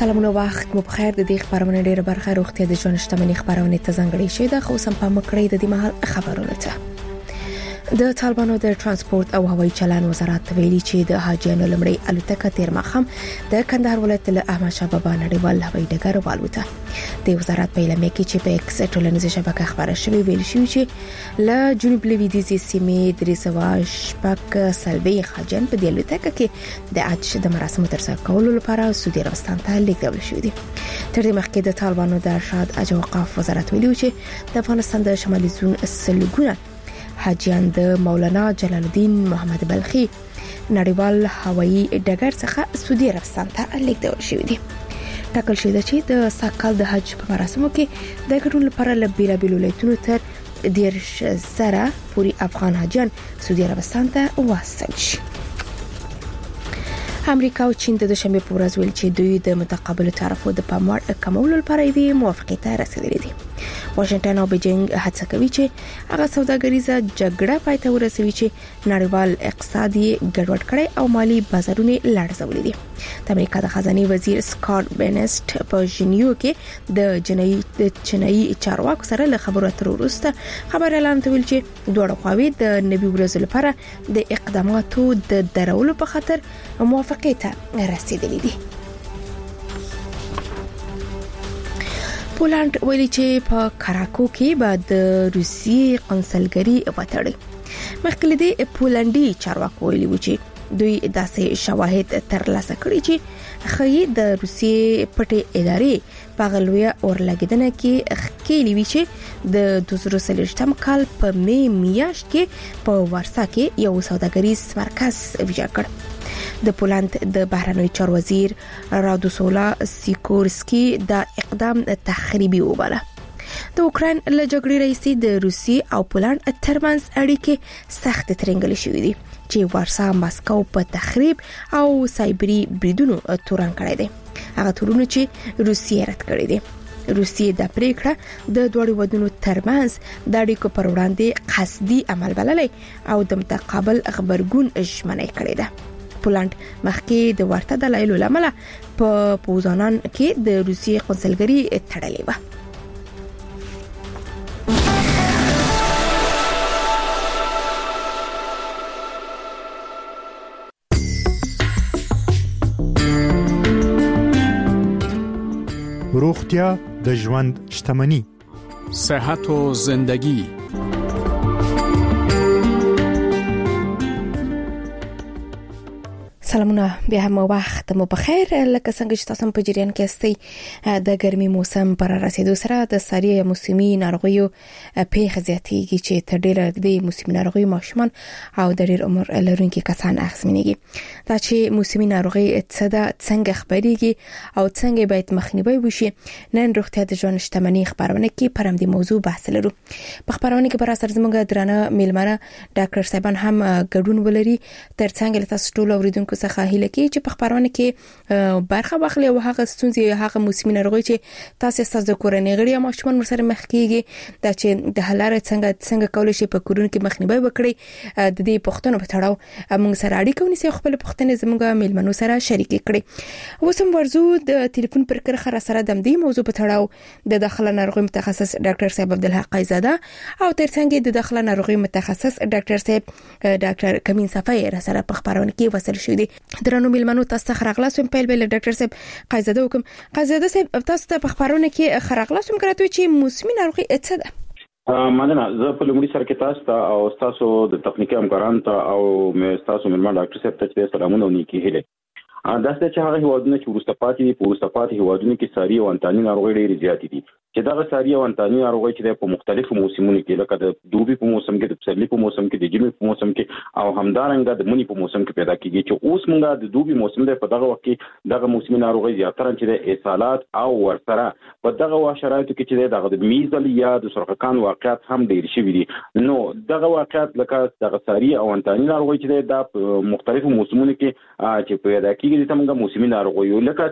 سلامونه وخت مو بخیر. د دې خبرونه ډیره برخه روغتیا د ژوند شتمنۍ خبرونه ته ځانګړې شوې ده. خو سم په مکړې د دې مهال خبرونه ته د طالبانو د ترانسپورت او هوایي چلند وزارت ویلي چې د حاجیانو لمړی الوتکه تیر ماښام د کندهار ولایت له احمد شاه بابا نړیوال هوایي ډګر والوته. د وزارت په اعلامیه کې چې په ایکس ټولنیزه شبکه خبره شوې ویل شوی چې له جنوب لویدیځي سیمې 300 سلبي حاجیان په دې الوتکه کې د حج د مراسمو ترسره کولو لپاره سعودي عربستان ته لیږدول شوي دي. تر دې مخکې د طالبانو د ارشاد حج اوقاف وزارت ویلي چې د افغانستان د شمالي زون سلګونه حاجیان د مولانا جلال الدین محمد بلخي نړیوال هوایي ډګر څخه سعودي عربستان ته لیږدول شوي دي. ټاکل شوی دی چې د ساکال د حج په مراسمو کې د ګډون لپاره له بیلابیلو ولایتونو تر 10,000 پورې افغان حاجیان سعودي عربستان ته واستول شي. امریکا او چین د دوشنبه په ورځ ویل چې دوی د متقابل تعرفو د پاموړ کمولو لپاره یې موافقه ته رسیدلې دي. واشنگټن او بیجینګ هڅه کوي چې هغه سوداګریزه جګړه پای ته ورسوي چې نړیوال اقتصادي ګډوډ کړي او مالی بازارونه لړزولې دي. د امریکا د خزانه وزیر سکاټ بنسټ په ژنیو کې د چینایي چارواکو سره له خبرو اترو وروسته خبر اعلان کړ چې دوه خواوې د نوي ورځ لپاره د اقداماتو د درولو په خاطر موافقه ته رسیدلې دي. پولند ویلي چې په کراکو کې بعد روسي قونسلګري وټړي. مخکې دې پولندي چارواکو ویلي و چې دوی داسې شواهد ترلاسه کړي چې خي د روسي پټې ادارې په غلویا اورلګیدنه کې ښکېلي وی چې د 2023 کال په میاشت کې په وارسا کې یو سوداګریز مرکز ویجاړ کړ. د پولند د بهرنوي چارو وزیر رادوسولا سیکورسکي دا اقدام تخریبي وباله. د اوکراین له جګړې راځي د روسي او پولند ترمنځ اړیکې سخت ترنګل شوې دي چې وارسا ماسکو په تخریب او سایبری بریدونو تورن کړی دی. هغه تورونه چې روسیه رد کړی دی. روسیه د پریکړه د دوړو ودونو ترمنځ د اړیکو پر وړاندې قصدي عمل بللې او د متقابل خبرګون ژمنه کړې ده. پولند مخکې د ورته دلایلو لامل په پوزانان کې د روسي قونسلګري تړلې و. روغتیا د ژوند شتمني. صحت و زندگی. سلامونه، بیا هم وخت مو بخیر. لکه څنګه چې تاسو په جریان کې استئ د ګرمي موسم پر رسیدو سره د ساري موسمي ناروغیو پیښ زیاتېږي چې تر ډیره د موسمي ناروغیو ماشومان او د ډیر عمر لرونکي کسان اغېزمنېږي. دا چې موسمي ناروغي څنګه خبرېږي او څنګه باید مخنیوي وشي، نن روغتیا د ژوند شتمنۍ خبرونه کې پر همدې موضوع بحث لرو. په خبرونه کې پر اثر زموږ درانه میلمانه ډاکټر صاحبان هم ګډون ولري. ترڅنګ له تاسو ټول اوریدونکو څخه هیله کوي چې په خبرونه کې برخه واخلي او هغه ستونزې هغه موسمي ناروغي چې تاسو ستاسو کورنۍ غړي او ماشومان سره مخ کیږي دا چې د حلاره څنګه کولای شي په کورونو کې مخنیوي وکړي. د دې پوښتنو په تړاو موږ سره اړیکه ونیسي او خپل پوښتنې زموږ میلمنو سره شریک کړي. اوس هم ورزو د ټلیفون پر کرخه سره د دې موضوع په تړاو د داخله ناروغي متخصص ډاکټر صاحب عبدالحق قیزاده او ترڅنګ د داخله ناروغي متخصص ډاکټر صاحب ډاکټر کمین صفای سره په خبرونه کې وصل شو دي. درنو میلمنو تاسو خراغلاسم په بل ډاکټر صاحب قیزاده وکم. قیزاده صاحب تاسو ته په خبرونه کې خراغلاسم کراته چې موسمي ناروغي څه ده؟ مننه. زه په لومړي سر کې تاسو ته او تاسو د تخنیکی همکارانو ته او مې تاسو میلمه ډاکټر صاحب ته سلامونه او نیکی هیله. دا چې هغه هیوادونه چې ورسته پاتې هیوادونه کې ساري او انتاني ناروغي ډېرې زیاتې دي چې دغه ساري او انتاني ناروغي چې په مختلفو موسمونو کې لکه د دوبي په موسم کې، د پسرلي په موسم کې، د ژمي په موسم کې او همدارنګه د مني په موسم کې پیدا کیږي. چې اوس موږ د دوبي موسم دی، په دغه وخت کې دغه موسمي ناروغي زیاتره چې د اسهالات او ورسره په دغه شرایطو کې چې دغه د میزل یا د سرطان واقعیت هم ډېر شوي دي. نو دغه واقعیت لکه دغه ساري او انتاني ناروغي چې د مختلفو موسمونو کې چې پیدا کیږي د تمګه موسمي ناروغي لکه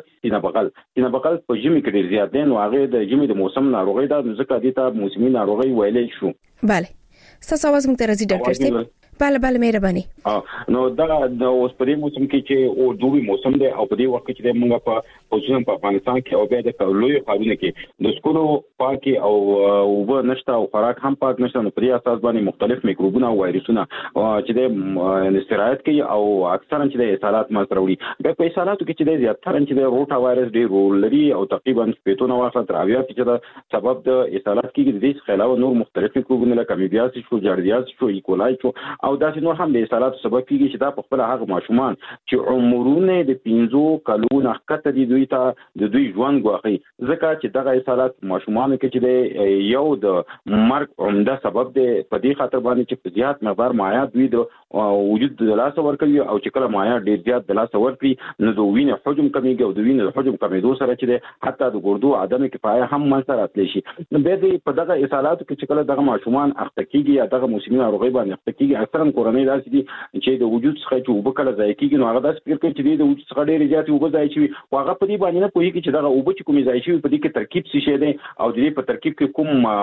تینبقل په ژمي کې ډېر زیات دي. نو هغه د ژمي د موسم ناروغي دا ځکه د موسمي ناروغي ویلې شو. بله، تاسو आवाज موږ ته راځي ډاکټر صاحب. بله مهرباني. نو دا د اوس په دې موسم کې چې او دوی موسم دی او په دې وخت کې موږ په خصوصا په افغانستان کې او بیا د لوی ښارونو کې د سکولو پاکي او وب نشته او خوراک هم پاک نشته، نو په دې اساس باندې مختلف میکروبونه او وایرسونه چې د استراحت کوي او اکثرا چې د اسهالات ما سره وړي. بیا په اسهالاتو کې چې د زیاتره چې د روټا وایرس ډېر رول لري او تقریبا 15 تر 20 چې د سبب د اسهالات کې د دې خلاف نور مختلف میکروبونه لکه امیبیاسیس شو، جاردیاس شو، ایکولای شو او داسې نور هم د اسهالات سبب کیږي چې دا په خپل هغه ماشومان چې عمرونه د 15 کلونو ښکته دي دوی ته د دوی ژوند غواخي، ځکه چې دغه اسهالات ماشومان کې چې د یو د مرګ عمده سبب دی. په دې خاطر باندې چې په زیات مقدار مایعات دوی د وجود د لاس ورکوي او چې کله مایعات ډیر زیات د لاس ورکړي نو د وینې حجم کمیږي او د وینې حجم کمیدو سره چې حتی د ګردو عدم کفایه هم منځته راتلی شي. نو به د په دغه اسهالاتو کې چې کله دغه ماشومان اخته کیږي یا دغه موسمي ناروغي باندې اخته کیږي، اکثرا کورنۍ داسې دي چې د وجود څخه چې وب کله ځای کیږي نو هغه داسې فکر کوي چې د وجود څخه ډیر زیات وب ځای شي او هغه په دې باندې نه پوهیږي چې دغه وب چې کومې ځای شي په دې کې ترکیب څه شي دی او د دې په ترکیب کې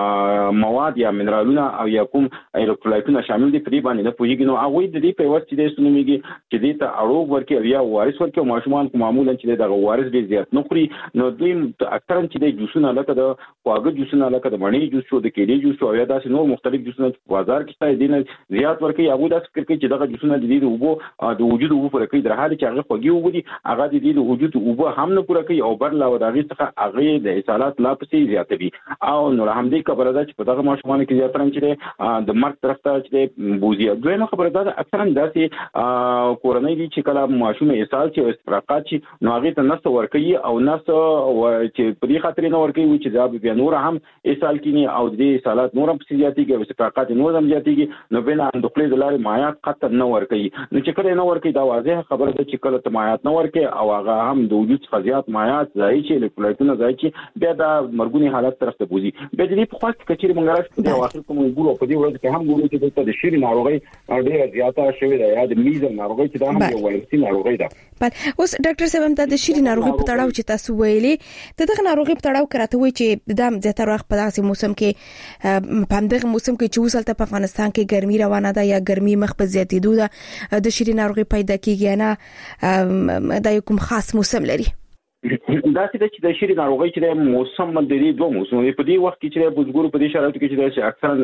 کوم مواد یا منرالونه او یا کوم الکترولایټونه شامل دي په دې باندې نه پوهیږي. نو هغه د دې په واسطه د سنومیږي چې دې ته اړوب ورکړي یا وارث ورکړي. ماشومان کوم معمولا چې دغه وارث ډیر زیات نه خوري نو دوی اکثرا چې د جوسونه لکه د خواږه جوسونه لکه د مڼې جوس او د کیلې جوس او یا داسې نور مختلف جوسونه په بازار کې شته دي نه زیات ورکړي. هغه داسې فکر کوي چې دغه جوسونه د دې وبو د وجود وبو پر کوي، در حال چې هغه خوږي وبو دي هغه د دې د وجود وبو هم نه پوره کوي او بر لا وداغي څخه هغه د اسهالات لا پسې زیاتوي او نو همدې خبره ده چې په دغه ماشومان کې زیاتره چې د مرګ طرف ته چې بوزي. دویمه خبره ده اکثرا داسې کورنۍ دي چې کله ماشوم اسهال چې استفراقات چې نو هغه ته نس ورکوي او نس چې په دې خاطر نه ورکوي چې دا بیا نور هم اسهال کینی او د اسهالات نور هم زیاتېږي او استفراقات نور هم زیاتېږي نو بل اندخلي د لارې مایعات خطر نه ورکوي. نو چې کله نه ورکوي دا واضح خبره ده چې کله ته مایعات نه ورکوي او هغه هم د وجود څخه زیات مایعات ځای چې الکترولایټونه ځای چې بیا دا مرګونی حالت طرف ته بوزي. بیا د دې په خاص کچېر مونږ راځو د واخر کوم ګورو په دې ورځ کې هم ګورو چې د شری ناروغي ډېره زیاته شوې ده یا د میزل ناروغي چې دا هم یو وایرسي ناروغي ده. بل اوس ډاکټر صاحب هم د شری ناروغي په تړاو چې تاسو ویلي دغه ناروغي په تړاو کراته وي چې د زیاتره وخت په داسې موسم کې په همدغه موسم کې چې وسلته په افغانستان کې ګرمي روانه ده یا ګرمي مخ په زیاتېدو ده د شری ناروغي پیدا کیږي نه د کوم خاص موسم لري؟ دا چې د شری ناروغي چې د موسم د دې دوه موسمونو په دې وخت کې چې د بزګورو په دې شرایطو کې چې اکثرا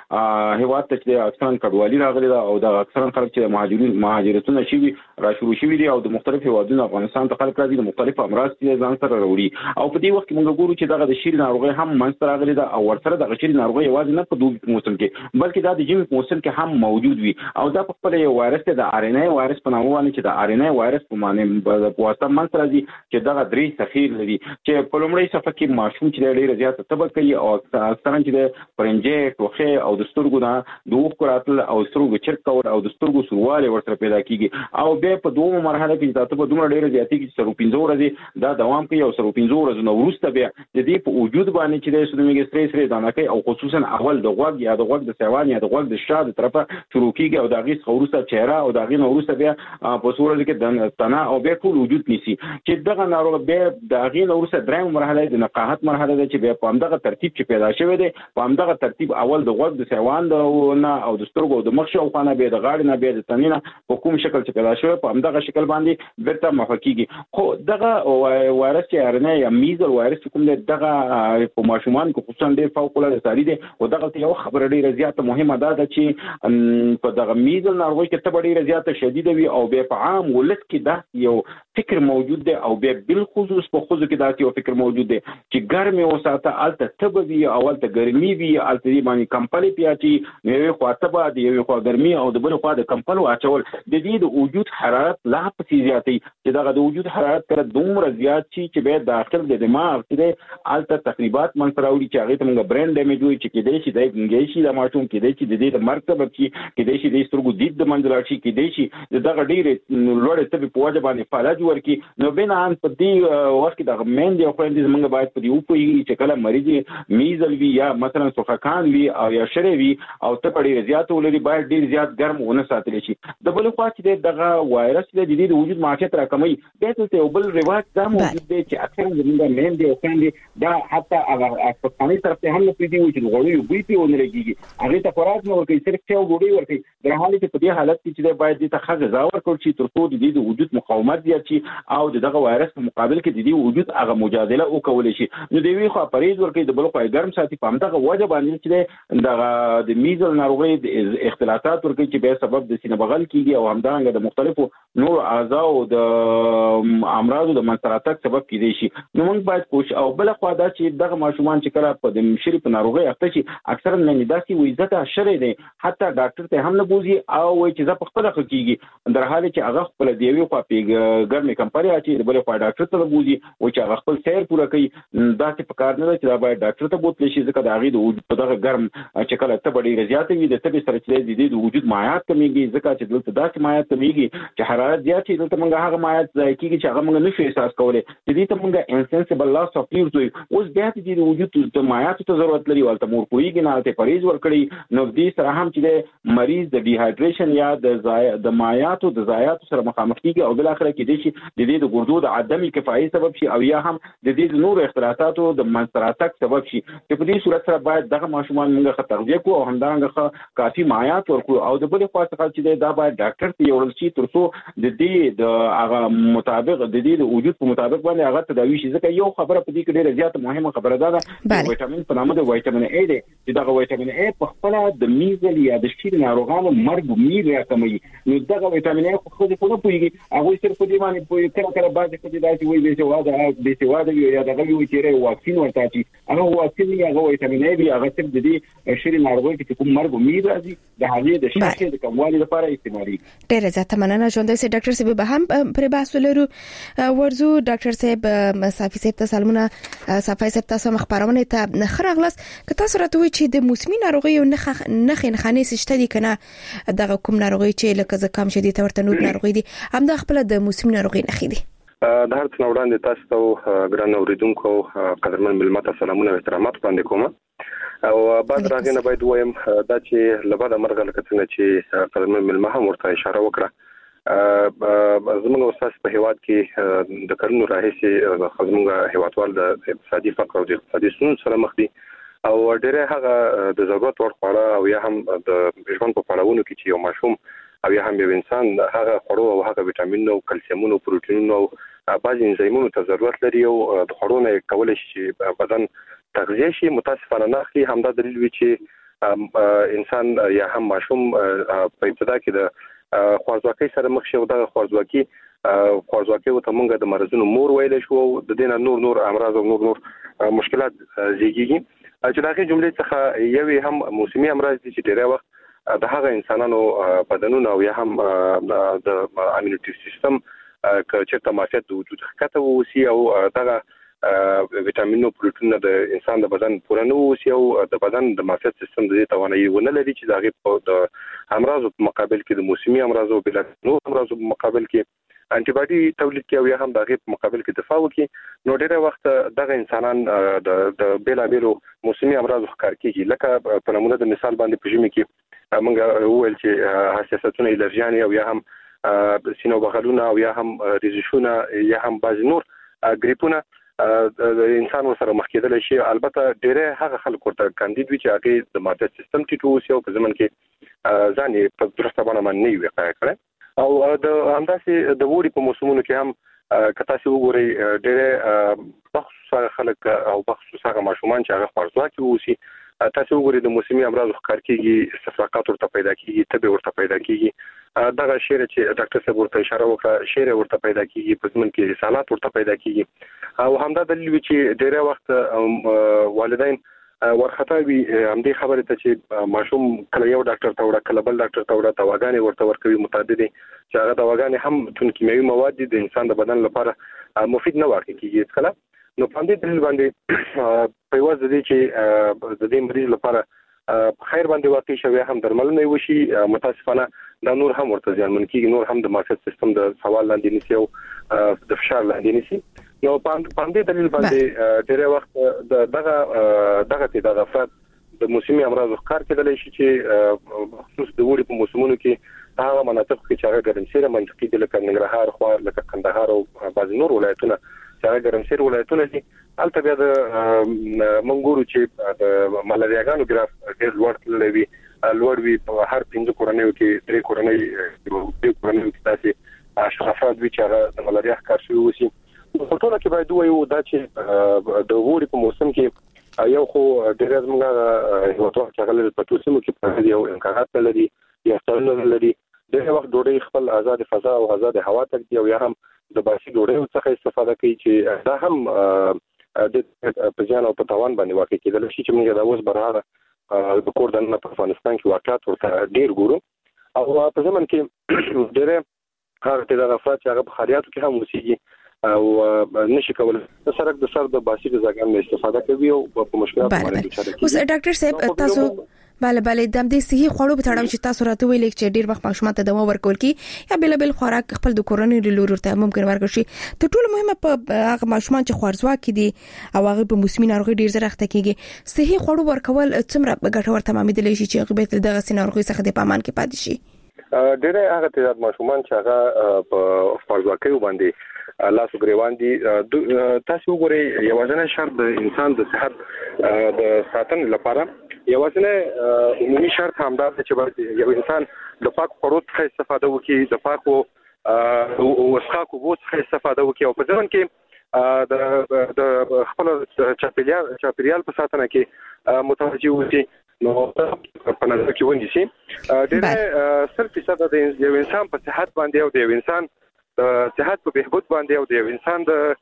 موږ هیواد ته چې اکثرا کډوالي راغلي ده او د اکثرا خلک چې مهاجرتونه شوي را شروع شوي دي او د مختلف هیوادونو افغانستان ته خلک راځي د مختلف امراض چې ځان سره راوړي او په دې وخت کې موږ ګورو چې دغه د شری ناروغي هم منځ راغلي ده او ورسره د شری ناروغي یوازې نه په دوه موسم کې بلکې دا د ژمي په موسم کې هم موجود وي او دا په خپل یو وایرس د آر ان اي وایرس په نامه باندې چې د آر ان اي وایرس په معنی په واسطه منځ راځي چې دغه درې تخیر لري چې په لومړی صفحه کې ماشوم چې ډېر زیات تبه کوي او اکثرا چې د پرنجې ټوخه او د سترګو د دوه راتل او سترګو چرک کول او د سترګو سرواله ورسره پیدا کیږي او به په دوه مرحله کې د تبه دومره ډېر زیاتې چې سر 15 ورځې دا دوام کوي او سر 15 ورځې نو وروسته بیا د دې په وجود باندې چې د سودمیګ سټریس دانه کوي او خصوصا اول د غوږ یا د غوږ د سیوان یا د غوږ د شا د طرفه شروع کیږي او د غیس خورسته چهره او د غین وروسته بیا په صورت کې د تنا او بیا ټول وجود نیسي چې دغه ناروغ به د غین وروسته درېم مرحله د نقاهت مرحله ده چې بیا په همدغه ترتیب چې پیدا شوی دی په همدغه ترتیب اول د غوږ د سیوان نه او د سترګو د مخ شاوخوا به د غاړې نه به د تنې نه په کوم شکل چې پیدا شوی په همدغه شکل باندې بیرته محکیږي. خو دغه وایرس چې ارنه یا میزل وایرس کوم دغه په ماشومان کې خصوصا ډېر فوق العاده ساري دی او دغه یو خبره ډېره زیاته مهمه ده چې په دغه میزل ناروغي کې تبه ډېره زیاته شدیده وي او به په عام ولس کې دا یو فکر موجود دی او به بالخصوص په خوځو کې دا یو فکر موجود دی چې ګرمي وساته الته تبه وي او الته ګرمي وي الته دی باندې کمپلي پیاچی نو خو تبه دی یو خو ګرمي او د بل خو د کمپلو اچول د دې د وجود حرارت لا پسې زیاتې چې دغه د وجود حرارت کله دومره زیات شي چې به داخل د دماغ کې الته تقریبات منځراوړي چې هغه ته موږ برین ډیمیج وي چې کېدای شي د انګلیسي شي د ماشوم کېدای شي د دې د مرګ سبب شي کېدای شي د سترګو دید د منځ راشي کېدای شي دغه ډېر لوړ تبه په وجه باندې فعالیت ورکي نو بنان په دې وخت د غمند یو خويندې زمونږ باید په دې وپوي چې کله مریض میزل وی یا مثلا سوخکان وی او یا شری وی او ته په ډیر زیات ولري باید ډیر زیات ګرم ونه ساتل شي د بل خوا چې دغه وایرس د جديد وجود معافیت راکمي د ته یو بل رواج دا موجود دی چې اکثر زمونږ مین دی او خويندې دا حتی هغه پاکستاني طرف ته هم نه پېږي چې غوړي وي په ونه لګيږي هغه ته خوراک نه ورکوي صرف چې غوړي ورکوي در حالت په دې حالت کې چې باید د تخغ زاور کول شي تر څو د دې وجود مقاومت زیات شي او دغه وایرس په مقابل کې د دې وجود هغه مجادله وکول شي نو دی وی خو پریز ورکوي د بل خو ګرم ساتي په همدغه وجه باندې چې دغه د میزل ناروغي د اختلاطات ورکوي چې به سبب د سینه بغل کیږي او همدارنګه د مختلفو نور اعضاء او د امراض د منځراتک سبب کیږي شي نو موږ باید کوشش او بل خو دا چې دغه ماشومان چې کله په د مشري په ناروغي اخته شي اکثرا نه داسي وي ځکه شری دی حتی ډاکټر ته هم نه بوزي او وایي چې زه په خپل خکېږي در حال چې هغه خپل دیوي خو په ګرمه کمپنی اچي د بل خو ډاکټر ته بوزي او چې هغه خپل سیر پوره کوي دا څه په کار نه چې دا باید ډاکټر ته بوتل شي ځکه دا غي د وجود په دغه ګرم چې کله ته ډېر زیات وي د تبي سره چې د وجود مایعات کمیږي ځکه چې دلته داسې مایعات کمیږي چې حرارت زیات شي دلته موږ هغه مایعات ځای کیږي چې هغه موږ نشو احساس کولای چې دې ته موږ انسنسبل لاس اف فلویډ وي اوس بیا چې د وجود د مایعات ته ضرورت لري ولته مور کویږي نه ته پریز ورکړي نو دې سره هم چې مریض د ډیهایډریشن یا د مایعاتو د ضایعاتو سره مخامخ کیږي او بل اخر کې د دې د ګردو د عدم کفایت سبب شي او یا هم د دې د نور اختلاطاتو د منځراتک سبب شي چې په دې صورت سره باید دغه ماشومان موږ تغذیه کوو او همدارنګه کافي مایعات ورکړو او د بل خوا څخه چې دا باید ډاکټر ته یوړل شي ترڅو د دې د هغه مطابق د دې د وجود په مطابق باندې هغه تداوی شي ځکه یو خبره په دې کې ډیره زیاته مهمه خبره ده ویټامین په نامه د ویټامین A دی چې دغه ویټامین A په خپل د میزل یا د شیر ناروغانو مرګ میر راکمي نو دغه ویټامین A خو د خپل پویږي هغه صرف دې باندې پوي کله بعد کې داسې وي به سواده یا دغه وی چې واکسین ورته چی هغه واکسین یا هغه ویټامین A دی هغه صرف د دې شیر ناروغي چې کوم مرګ میر راځي د هغې د شیر د کموالي لپاره استعمالي ډیره زیاته مننه ژوندۍ سي ډاکټر صاحب به هم پر بحث لرو ورزو ډاکټر صاحب صافي صاحب ته سلامونه صافي صاحب تاسو مخبرونه ته خرغلس که تاسو راته چې د موسمي ناروغي او نخ خانې سشته دي کنه دغه کوم ناروغي چې لکه زکام شدید ورتنود ناروغي دي هم د خپل د موسمي ناروغي نخې دي د هر څه وړاندې تاسو ته ګران اوریدونکو قدرمن ملمت سلامونه او احترامات وړاندې کوم او بعد راغنه باید وایم دا چې لباده مرغه لکه څنګه چې قدرمن ملمه هم ورته اشاره وکړه زموږ استاد په هیواد کې د کلونو راهیسي زموږ هیوادوال د اقتصادي فقر او د اقتصادي ستونزو سره مخ دي او ډېر هغه د ضرورت وړ خواړه او یا هم د ژوند په پړاوونو کې چې یو ماشوم او یا هم یو انسان هغه خوړو او هغه ویټامینونو او کلسیمونو پروتینونو او بعض انزایمونو ته ضرورت لري او د خوړو نه کولای شي چې بدن تغذیه شي متاسفانه نه اخلي همدا دلیل وی چې انسان یا هم ماشوم په ابتدا کې د خوارځواکۍ سره مخ شي او د خوارځواکۍ ته موږ د مرزونو مور ویل شو د دینه نور امراض او نور مشکلات زیږیږي چې دغه جملې څخه یو هم موسمي امراض دي چې ډېر وخت د هغه انسانانو بدنونو او یا هم د امینیټي سیستم چې تماشات د وجود خطه وسی او دغه ویټامینونو پروتینونو د انسان د بدن پورانه وسی او د بدن د معافیت سیستم د توانایي ونه لري چې دغه په د امراض په مقابل کې د موسمي امراض او بل نور امراض په مقابل کې انټي باډي تولید کوي او یا هم دغه په مقابل کې دفاع وکړي نو ډېر وخت دغه انسانان د بیلابیلو موسمي امراض ښکار کیږي لکه په نمونه د مثال باندې په ژمي کې موږ وویل چې حساسیتونه الرجیاني او یا هم سینو بغلونه او یا هم ریزشونه یا هم بعض نور ګریپونه د انسان سره مخ کېدل شي البته ډېر هغه خلک ورته کاندید وي چې هغه د معافیت سیستم ټیټ وي او په زمن کې ځان په درسته باندې نه وي کړی او د همداسې د ووري په موسمونو کې هم کتا سي وګوري ډېر بخصوص خلک او بخصوص هغه ماشومان چې هغه خوارځواکي ووسی تاسو وګورئ د موسمي امراض ښکار کیږي استفراقات ورته پیدا کیږي تبه ورته پیدا کیږي دغه شیر چې ډاکټر صاحب ورته اشاره وکړه شیر ورته پیدا کیږي په ځمن کې رسالات ورته پیدا کیږي او همدا دلیل وی چې ډېر وخت والدین ورخطا وي همدې خبره ته چې ماشوم کله یو ډاکټر ته وړه کله بل ډاکټر ته وړه دواګانې ورته ورکوي متعددي چې هغه دواګانې هم تون کیمیاوي مواد دي د انسان د بدن لپاره مفید نه واقع کیږي کله نو په دې دلیل باندې په واسطه دي چې د دې مریض لپاره خیر باندې واقع شوی هم درملنه وشي متاسفانه دا نور هم ورته ځانمن کیږي نور هم د مارکیټ سیستم د سوال لاندې نیسي او د فشار لاندې نیسي نو باندې دلیل باندې ډېر وخت دغه افراد د موسمي امراض ښکار کېدلی شي چې خصوص د وړي په موسمونو کې هغه مناطق کې چې هغه ګرمسیره منطقې دي لکه ننګرهار خوا لکه کندهار او بعض نور ولایتونه چې هغه ګرمسیره ولایتونه دي البته بیا د منګورو چې د ملارياګانو ګراف ډېر لوړ وي په هر 5 کورنیو کې 3 کورنیو کې تاسو افراد وی چې هغه د ملاریا ښکار شوی وسی په ټول کې باید وایو دا چې د وړي په موسم کې یو خو ډېر زموږه یو ټول چې هغه په توسمو کې په یو امکانات لري یا څلور لري د وخت ډوډۍ خپل آزاد فضا او آزاد هوا ته دی او یا هم د باسي ډوډۍ څخه استفاده کوي چې دا هم د پجان او په توان باندې واقع کېدل شي چې موږ دا اوس برابر د کوردن په افغانستان کې واقعات ورته ډېر ګورو او په زمون کې ډېر هغه د افراد چې هغه په خاریاتو کې هم وسیږي او نشي کولای د سرک د سر د باسي غذاګانو استفاده کوي او په مشکلات باندې دچاره کوي. اوس ډاکټر صاحب تاسو بله د دې صحي خوړو په تړاو چې تاسو راته ویل چې ډیر وخت ماشومان ته دوا ورکول کی یا بل خوراک خپل د کورونی لور ته ممکن ورکړي شي ته ټول مهمه په هغه ماشومان چې خوارزوا کې دي او هغه په موسمي ناروغي ډیر زر اخته کیږي صحي خوړو ورکول څومره ګټور تمامېدلی شي چې هغه به دغه سيناروغي څخه د پامان کې پاتې شي ډېر هغه تعداد ماشومان چې هغه په خوارزوا کوي باندې لاسو ګریوان دي تاسو وګورئ یوازینی شرط د انسان د صحت د ساتنې لپاره یوازینی عمومي شرط همدا چې یو انسان د پاک خوړو څخه استفاده وکړي د پاکو وسخاکو بوت څخه استفاده وکړي او په ځان کې د خپل چاپیریال په ساتنه کې متوجه وي نو په نظر کې ونیسي ډېر 100% د یو انسان په صحت باندې او د یو انسان د صحت په بهبود باندې او د یو انسان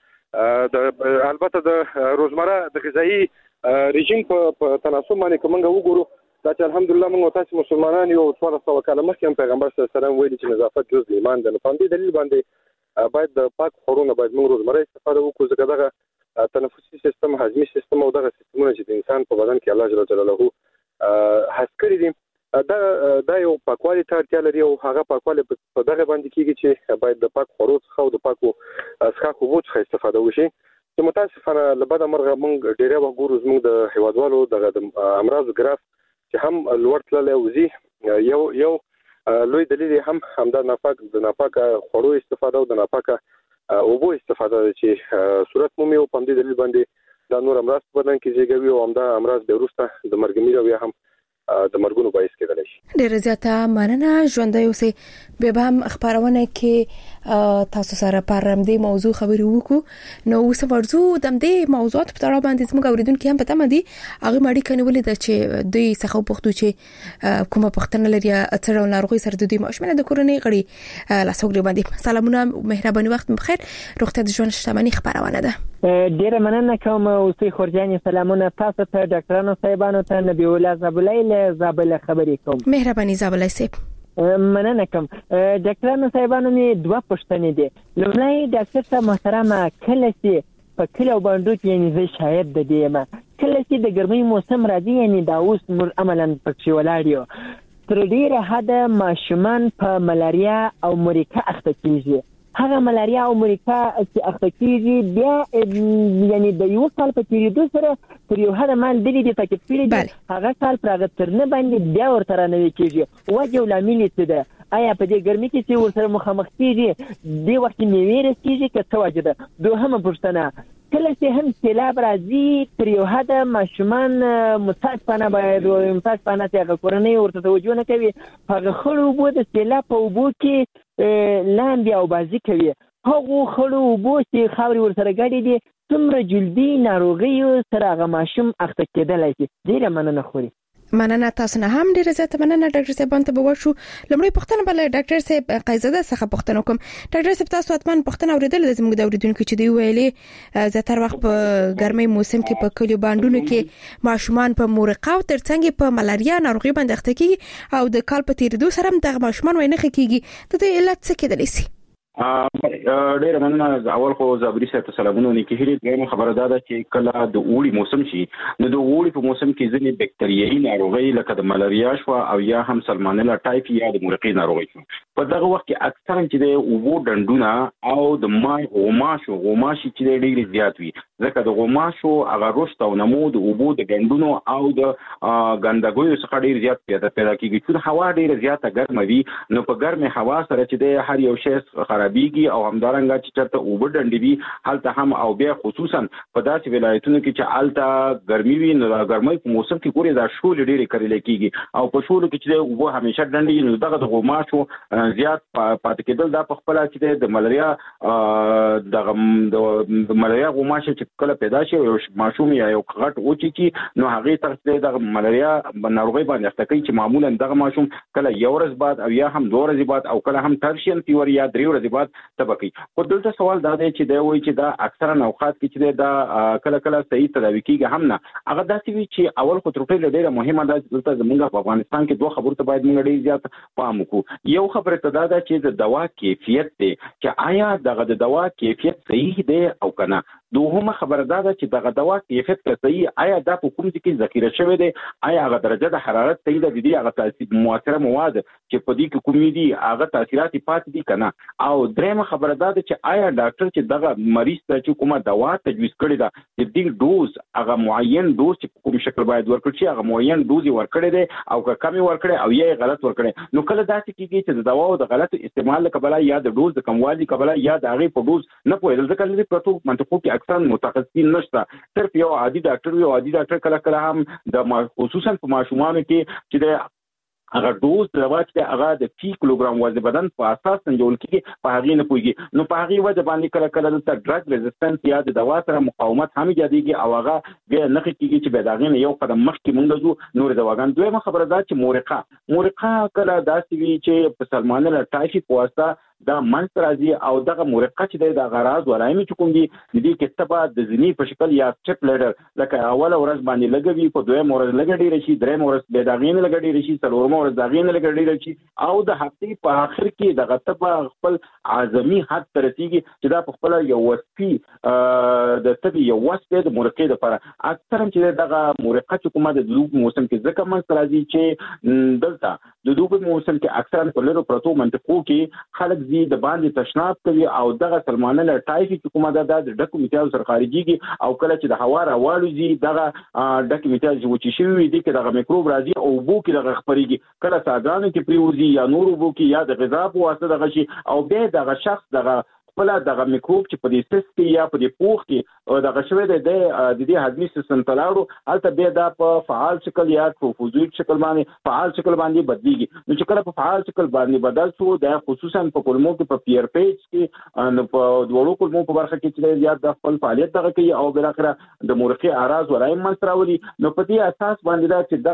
د البته د روزمره د غذایی رژیم په تناسب باندې کومه وګورو دا چې الحمدلله موږ تاسو مسلمانان یو 1400 کاله مخکې پیغمبر صلی الله علیه وسلم ویلي چې نظافت جز ایمان ده. په دې دلیل باندې باید د پاک خورونه باید موږ روزمره استفاده وکړو ځکه دغه تنفسي سیستم هضمي سیستم او دغه سیستمونه چې د انسان په بدن کې الله جل جلاله حس کړی دي دا یو پاکوالي ته اړتیا لري او هغه پاکوالي په دغه باندې کېږي چې باید د پاک خورو څخه او د پاکو څخه وو څخه استفاده وشي چې متاسفانه لبدا مرغه موږ ډیره وګورو زموږ د هیوادوالو د امراض ګراف چې هم لوړ تللی وزي یو لوی دلیل هم همدا ناپاک خورو استفاده او د ناپاکه اوبو استفاده چې صورت مومي او په دې دلیل باندې دا نور امراض په بدن کې زیږوي او همدا امراض به وروسته د مرګ میراوي هم د مرګونو باعث کېدلی شي. ډېر زیاته مننه ژوندۍ اوسئ به هم خبرونه کې تاسو سره پر دې موضوع خبرې وکړو نو اوس ورځو د دې موضوعات په اړه باندې زموږ اوریدونکو هم پته مدي هغه ماړي کنولې د چې دوی څخه پوښتنه چې کومه پوښتنه لري اثر ناروغي سره د دې ماشمنه د کورنۍ غړي لاسوګري باندې سلامونه مهرباني وخت بخیر روغتیا د ژوند شتمنۍ خبرونه ده. ډېر مننه کوم اوسئ خورجاني سلامونه تاسو ته ډاکټرانو صاحبانو ته نبی الله زابلای زابل خبرې کوم. مهرباني زابلای صاحب مننه کوم ډاکټرانو صاحبانو می دوه پوښتنې دي. لومړی ډاکټر صاحب محترمه کله چې په کلیو باندې یعنی زه شاید د دې ما کله چې د ګرمۍ موسم راځي یعنی دا اوس مر عملاً پکې ولاړ تر ډیره حد ماشومان په ملاریا او مریکا اخته کیږي. هغه ملاریا او مریکا چې اخته کیږي بیا یعنی د یو کال په تیریدو سره تر یو حد مال دلی د تکلیف پیری هغه کال پرغه تر نه باندې بیا ورته نه کیږي وجه لامل څه ده آیا په دې ګرمۍ کې چې ورسره مخامخ کیږي د وخت میوې رسیږي که څه وجه ده. دوهمه پوښتنه کله چې هم سیلاب راځي تر یو حد ماشومان متاسفانه باید متاسفانه چې هغه کورنۍ ورته توجه نه کوي هغه خړو بو د سیلاب په وبو کې لاندې او بازی کوي هغه خړو وبو چې خاوري ورسره ګډي دي څومره جلدی ناروغي سره هغه ماشوم اخته کېدلای شي. ډیره مننه خوري. مننه تاسو نه هم ډیره زیاته مننه ډاکټر صاحب ته بوښو. لمړی پښتنه بل ډاکټر صاحب قیزاده څخه پښتنه کوم. ډاکټر صاحب تاسو اتمن پښتنه اوریدل د زموږ د اوریدونکو چې دی ویلي زیاتره وخت په ګرمۍ موسم کې په کلیو باندونو کې ماشومان په مورقه او ترڅنګ په ملاریا ناروغي باندې اخته کیږي او د کال په تیریدو سره هم د ماشومان وینه کیږي. د دې علت څه کېدلی شي؟ ډېر مننه. اول خو زابري صاحب ته سلامونه نیکې هیلې. دویمه خبره دا ده چې کله د اوړي موسم شي نو د اوړي په موسم کې ځینې بکټریايي ناروغۍ لکه د ملاریا شو او یا هم سالمونیلا ټایفي یا د مرقې ناروغۍ شو. په دغه وخت کې اکثرا چې د اوبو ډنډونه او د مای غوماشي چې ډېر زیات وي، ځکه د غوماشو هغه رشد او نمو د اوبو د ډنډونو او د ګندګویو څخه ډېر زیات پیدا کیږي. چې هوا ډېر زیاته ګرمه وي نو په ګرمه هوا سره چې د هر یو شی خرابېږي او همدارنګه چې چرته اوبه ډنډې وي هلته هم، او بیا خصوصا په داسې ولایتونو کې چې هلته ګرمي وي نو د ګرمۍ په موسم کې ګورې دا شولې ډېرې کرلې کیږي او په شولو کې چې اوبه همیشه ډنډې نو دغه د غوماشو زیات پاتې کېدل دا په خپله چې د ملاریا د ملاریا غوماشي چې کله پیدا شي یو ماشوم یا یو غټ اوچي چې نو هغې ته دغه ملاریا ناروغۍ باندې اخته کوي چې معمولا دغه ماشوم کله یو ورځ بعد او یا هم 2 ورځې بعد او کله هم ترشین فیور یا 3 ورځې بعد تبقي. خو دلته سوال دا دی چې دا وایي چې دا اکثرا اوقات کې چې دا کله صحیح تداوي کیږي هم نه. هغه داسې وي چې اول خو تر ټولو ډېره مهمه ده چې دلته زموږ په افغانستان کې 2 خبرو ته باید موږ ډېر زیات پام وکړو. یو خبره ته دا ده چې د دوا کیفیت دی چې آیا دغه د دوا کیفیت صحیح دی او کنه. دوهمه خبره دا ده چې دغه دوا کیفیت که صحیح آیا دا په کوم ځای کې ذخیره شوی دی، آیا هغه درجه د حرارت صحیح ده، د دې هغه تاثیر مؤثره مواد چې په دې کې کومې دي هغه تاثیرات پاتې دي کنه. او دریمه خبره دا ده چې آیا ډاکټر چې دغه مریض ته چې کومه دوا تجویز کړې ده د دې ډوز هغه معین ډوز چې په کوم شکل باید ورکړل شي هغه معین ډوز ورکړي دی او که کم ورکړي او یا غلط ورکړي. نو کله داسې کیږي چې د دواو د غلط استعمال کبله یا د ډوز د کموالي کبله یا د هغې په ډوز نه پوهېدل، ځکه لري پرتو منطقو کې اکثر متخصصین نشته، صرف یو عادي ډاکټر کله هم د خصوصا په ماشومانو کې چې د هغه ډوز دوا چې هغه د فی کیلوګرام وزن بدن په اساس سنجول کیږي په هغې نه پوهېږي. نو په هغې وجه باندې کله دلته ډرګ ریزسټنس یا د دوا سره مقاومت هم ایجادېږي او هغه بیا نښې کیږي چې بیا د هغې نه یو قدم مخکې موږ ځو نورې دواګانې. دویمه خبره دا چې مرقه کله داسې وي چې په سالمونیلا ټایفي په واسطه دا منځ راځي او دغه مرقه چې دی د غراض ولایم چې کوم دي د دې کې تبا د ځینی په شکل یا چپ لیډر لکه اوله ورځ باندې لګوي، په دویم ورځ لګ ډېر شي، دریم ورځ به دا غین لګ ډېر شي، څلورم ورځ دا غین لګ ډېر شي او د هفتې په اخر کې دغه تبا خپل اعظمي حد ته رسیږي چې دا په خپل یو وسپي د تبي یو وسپي د مرقې لپاره اکثرا چې دغه مرقه چې کومه د دوب موسم کې ځکه منځ راځي چې دلته د دوب موسم کې اکثرا په لرو پرتو منطقو کې خلک زی د باندې تشناب کوي او دغه سالمونیلا ټایفي چې کومه ده د ډکو میټیاز سره خارجيږي او کله چې د هوا راوالوځي دغه ډکو میټیاز چې شوی دي کې دغه میکروب راځي او بو کې دغه خپريږي، کله ساګانو کې پریوزي یا نور بو کې یا د غذا په واسطه دغه شي او به دغه شخص دغه خپل دغه میکروب چې په دې سیس کې یا په دې پوښ کې دغه شوی د دې هضمي سیستم تلاړو البته به دا په فعال شکل یا پروفوزیټ شکل باندې فعال شکل باندې بدلیږي. نو چې کله په فعال شکل باندې بدل شو دا خصوصا په کولمو کې په پیر پیج کې نو په دوړو کولمو په برخه کې چې زیات د خپل فعالیت دغه کوي او بل اخره د مرقې اعراض ولایم منځ راولي. نو په دې اساس باندې دا چې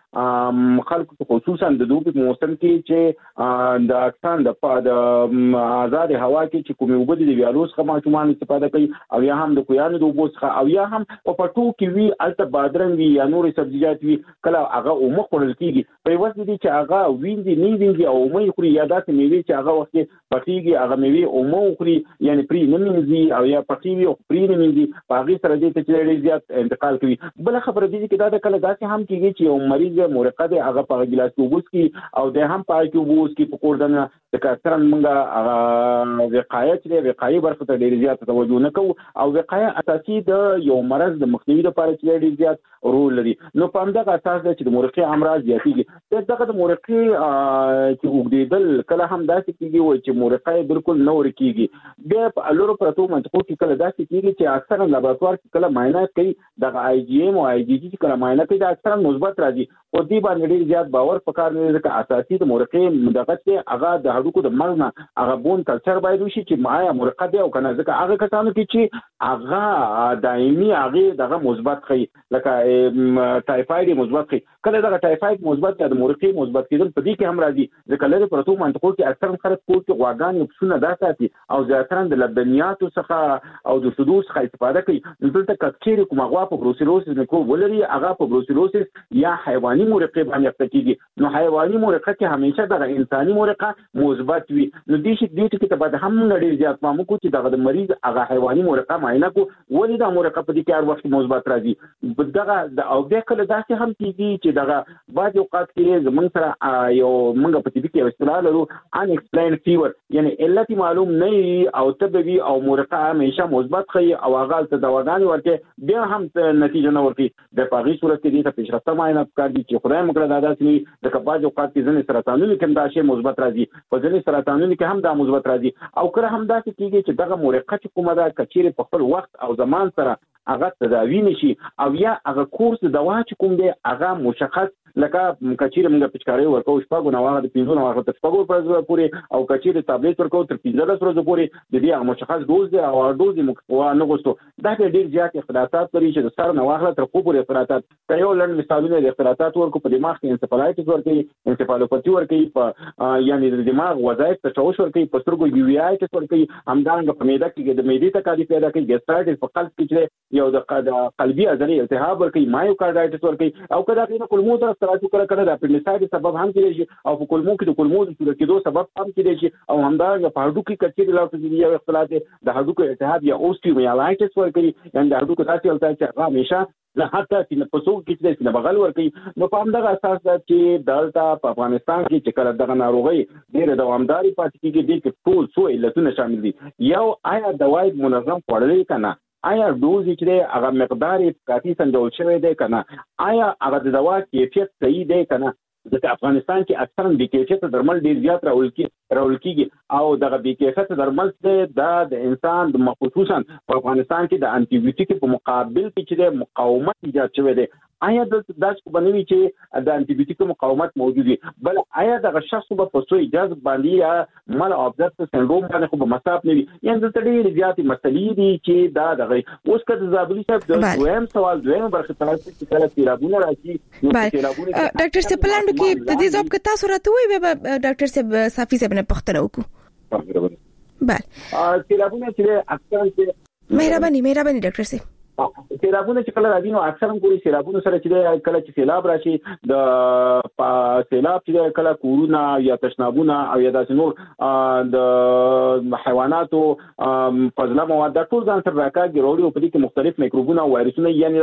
دغه خلکو خصوصا د دوبي موسم کې چې د اکسان د آزاد هوا کې چې وبد دی ویالوس خما چومان استفاده کوي او یا هم د کویانو د وبوس خا او یا هم په پټو کې وی الته بادرنګ وی یا نور سبزیجات وی کله هغه او مخول کیږي په واسطه دي چې هغه ویندي نه ویندي او مې خوري یا داسې میوه چې هغه وخت پټیږي هغه میوه او مو خوري یعنی پری نه مینځي او یا پټیږي او پری نه مینځي په هغه سره دي چې ډېر زیات انتقال کوي. بل خبره دي چې دا کله داسې هم کیږي چې یو مریض مرقه دی هغه په ګلاس وبوس کې او د هم په کې وبوس کې په کوردنه د کثرن منګه وقایت وقایي برخه ته ډېر زیات توجه نه کوو او وقایه اساسي د یو مرض د مخنیوي لپاره چې ډېر زیات رول لري. نو په همدغه اساس ده چې د مرقې امراض زیاتېږي. دغه د مرقې چې اوږدېدل کله هم داسې کېږي چې مرقه بالکل نه ورکېږي. بیا په لرو پرتو منطقو کې کله داسې کېږي چې اکثرا لابراتوار کې کله معاینه کوي دغه آی جی ایم او آی جی جی چې کله معاینه کوي دا اکثرا مثبت راځي او دې باندې ډېر زیات باور پکار دی ځکه اساسي د مرقې دغه چې هغه د هډوکو د مرګ نه هغه بون کلچر باید وشي چې مایا مرقه دی او کنه ځکه هغه کسانو کې چې هغه دایمي هغه دغه مثبت خي لکه ټایفاید مثبت خي کله دغه ټایفاید مثبت د مرقې مثبت کېدل په دې کې هم راځي ځکه لري پرتو منطقو کې اکثر خلک کور کې غواګان او پسونه دا ساتي او زیاتره د لبنیاتو څخه او د شودو څخه استفاده کوي. دلته کچېری کوم غوا په بروسیلوسیس میکروب ولري هغه په بروسیلوسیس یا حیواني حیواني مرقه باندې اخته کیږي نو حیواني مرقه کې همیشه د انساني مرقه مثبت وي نو دې شي دې ټکي ته بعد هم نړۍ زیات پام کو چې دغه مریض هغه حیواني مرقه معاینه کو ولې دا مرقه په دې کې هر وخت مثبت راځي دغه او بیا کله داسې هم کیږي چې دغه بعض اوقات کې زمونږ سره یو موږ په دې کې اصطلاح لرو ان ایکسپلین فیور یعنی علت معلوم نه او طبي او مرقه همیشه مثبت خي او هغه ته دواګان ورکه بیا هم نتیجه نه ورکي د پاغي صورت کې دې ته پیشرفته معاینه کار دي چې خدای مکړه دا داسې د بعض اوقات کې ځنې سرطانونو کې دا شی مثبت راځي په ځنې سرطانونو کې هم دا مثبت راځي او کله هم داسې کیږي چې دغه مرقه چې کومه ده کچېره په خپل وخت او زمان سره هغه تداوی نشي او یا هغه کورس دوا چې کوم دی هغه مشخص لکه کچېره موږ پچکاري ورکو شپږ نو هغه د 15 نو هغه تر شپږ ورځې پورې او کچېره ټابلیټ ورکو تر 15 ورځې پورې د دې مشخص دوز دی او دوز مو نه غوښتو دا ډېر زیات اختلافات لري چې د سر نو هغه تر خو پورې اختلافات کيو لن مثالونه د اختلافات ورکو په دماغ کې انسفالایټس ورکي انسفالوپاتي ورکي په یعنی د دماغ وظایف تشوش ورکي په سترګو یو وی آی ټس ورکي همدارنګه په معده کې د معدې تکالیف پیدا کوي ګیسټرایټس په قلب کې یو د قلبي عضلې التهاب ورکي مایوکارډایټس ورکي او کله کې کولمو طرف تراجع کړه د اپنډیسایټس سبب هم کېږي او په کولمو کې د کولمو د صورت کېدو سبب هم کېږي او همدارنګه په هډوکو کې کچې لاټوزي یو اختلاف د هډوکو التهاب یا اوستیومایلایټس ورکي یعنی د هډوکو داسې التهاب چې هغه همیشه نه حتی چې په څوک کې چې بغل ورکي نو په همدغه اساس چې دلته په افغانستان کې چې کله دغه ناروغي ډېر دوامداري پاتې کېږي د ټول څو علتونه شامل دي یو آیا دوايي منظم خوړلې کنه آیا ډوز چې هغه مقدار کافي سنجول شوی دی کنه آیا هغه د دوا کیفیت صحیح دی کنه د افغانستان کې اکثرا بي کیفیت درمل ډیر زیات راول کیږي او دغه بي کیفیت درمل د انسان د خصوصا په افغانستان کې د انټي بیوټیک په مقابل کې چې مقاومت ایجاد شوی دی آیا د داسې بنوي چې د انټي بیوټیک مقاومت موجود وي بل آیا د شخص په پسو اجازه باندې یا مال ابزرت سندروم باندې خو په مساف نه وي یعنی د ډېر زیات مسلې دي چې دا دغه اوس کله زابلی صاحب د دویم سوال دویم برخه تاسو چې کله تیرابونه راشي ډاکټر سپلاند کې د دې ځاب کې تاسو راته وي به ډاکټر صاحب صافي صاحب نه پختنه وکړو بله تیرابونه چې اکثر مهرباني ډاکټر صاحب سیلابونه چې کله راځي نو اکثرا کومي سیلابونه سره چې کله چې سیلاب راشي د سیلاب چې کله کورونه یا تشنابونه او یا داسې نور د حیواناتو فضله مواد ټول ځان سره راکاږي وروړي په دې کې مختلف میکروبونه او وایرسونه یعنی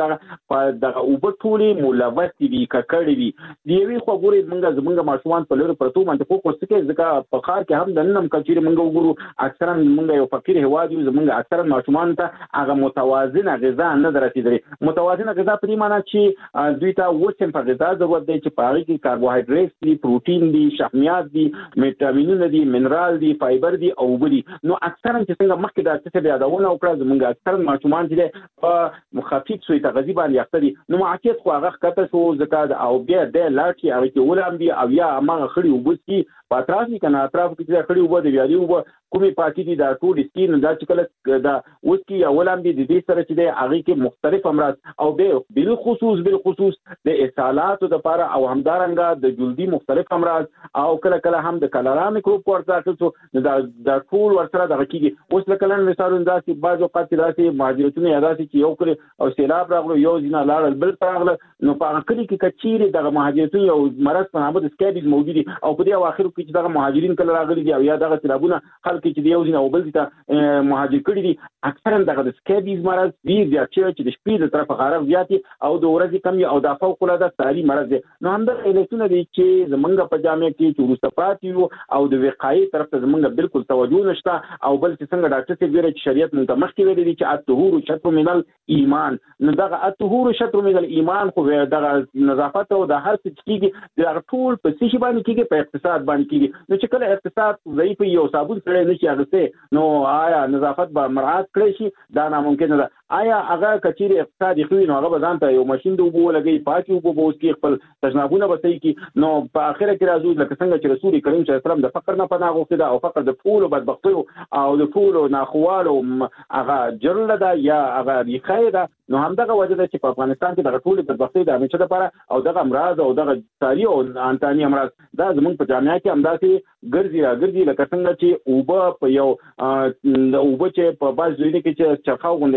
د اوبه ټولې ملوث دي ککړې دي دی وی خو ګوري زمونږ ماشومان په لور پرتو باندې خو څه ځکه په خار کې هم د نن کچیر مونږ وګورو اکثرا مونږ یو فقیر هواد یو زمونږ اکثرا ماشومان ته هغه متوازنه غذا نه درسیدري متوازنه غذا په دې معنی چې دوی ته وڅم په غذا ضرورت دی چې پاره کې کاربوهایډریټ دي پروتین دي شحمیات دي وټامینونه دي منرال دي فایبر دي او بودي نو اکثرا چې څنګه مخکې د څه بیا داونه وکړه زمونږ اکثرا ماشومان چې په مخفف سوی تغذیه باندې اخته دي نو معاقد خو هغه کته شو زکات او بیا د لاټي هغه کې ولهم دي او یا ما خړی وبسي پاتراس نه کنه اطراف کې چې خړی وبو دی ویالي وبو کومي پاتې دي دا ټول سکین دا چې کله دا اوس کې اولم دي د دې سره چې د هغه کې مختلف امراض او به بالخصوص د اسهالات لپاره او همدارنګه د جلدي مختلف امراض او کله هم د کلرا میکروب ورته څه دا ټول ورسره د حقيقي اوس لکه مثال انداسي بعض اوقات داسي مهاجرتونه یاداسي چې یو کړ او سیلاب راغلو یو ځینه لاړ بل راغله نو په هغه کې کچيري د مهاجرتونه یو مرض په نامه د سکیبیز موجود دي او په دې اواخر کې چې د مهاجرین کله راغلي دي او یا د سیلابونه خلک چې دی یو ځینه او بل ځای مهاجر کړي دي اکثرا د سکیبیز مرض ډیر چې د شپې د طرف غارف زیاتی او د ورځې کم او د فوق العاده ساري مرض دی نو هم د علتونه دي چې زمونږ په جامعه کې چې وروسته یو او د وقایي طرف ته زمونږ بالکل توجه نشته او بل چې څنګه ډاکټر څه ویل چې شریعت موږ مخکې ویل دي چې الطهور شطر من الايمان نو دغه الطهور شطر من الايمان خو دغه نظافت او د هر څه کېږي د ټول په څه باندې کېږي په اقتصاد باندې کېږي نو چې کله اقتصاد ضعیف یو صابون سره نشي اغسته نو آیا نظافت به مراعات کړی شي دا ناممکن ده آیا هغه کچيري اقتصادي خو نو هغه ځان ته یو ماشين د وبو لګي پاتې وبو اوس کې خپل تجنابونه بسې کی نو په اخره کې راځو لکه څنګه چې رسول کریم صلی الله علیه وسلم د فقر نه پناه غوښته او فقر د پول او بدبختی او د پول او ناخوالو هغه جرل ده یا هغه ریخای ده نو همدغه وجه ده چې په افغانستان کې د ټول بدبختی د همیشه لپاره او دغه امراض او دغه ساري او انتاني امراض دا زمونږ په جامعه کې همداسي ګرځي لکه څنګه چې اوبه په یو اوبه چې په باز ځای کې چې چرخاو غونډه کې ولري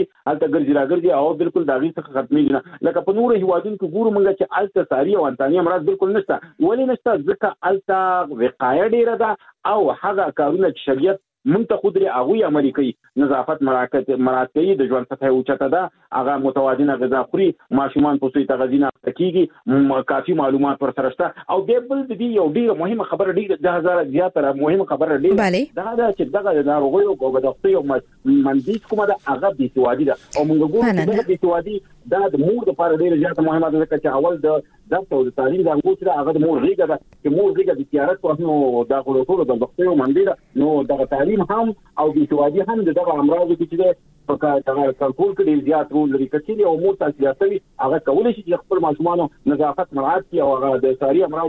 الته ګرځي راګرځي او بالکل داغي څخه ختمي نه لکه په نور هیوادونو کې ګورو موږ چې الته ساري او انتاني امراض بالکل نشته ولې نشته ځکه الته وقایه ډیره ده او هغه کارونه چې شریعت مونږ ته خودري هغه عملي کوي نظافت مراعات کوي د ژوند سطح اوچته ده هغه متوازنه غذا خوري ماشومان په سوی تغذیه کیږي کافي معلومات ور سره شته او د بل د یو ډیره مهمه خبره ډیره د هزار زیاتره مهمه خبره ډیره دا چې دغه ناروغیو او بدختي او منځ کومه ده هغه د سوادي ده او موږ ګورو د سوادي دا د مور لپاره ډیره زیاته مهمه ده چې اول د دغه او د تعلیم د انګوت ده هغه د مور ریګه ده چې مور ریګه د تیارت په نو دا ټول د بدختي او منځ نو دغه تعلیم هم او د سوادي هم دغه امراض کې چې په دغه کنټرول کې زیات رول لري کچې او مور تاسو هغه کولای شي چې خپل ماشومان نظافت مراعات کړي او هغه د ساري امراض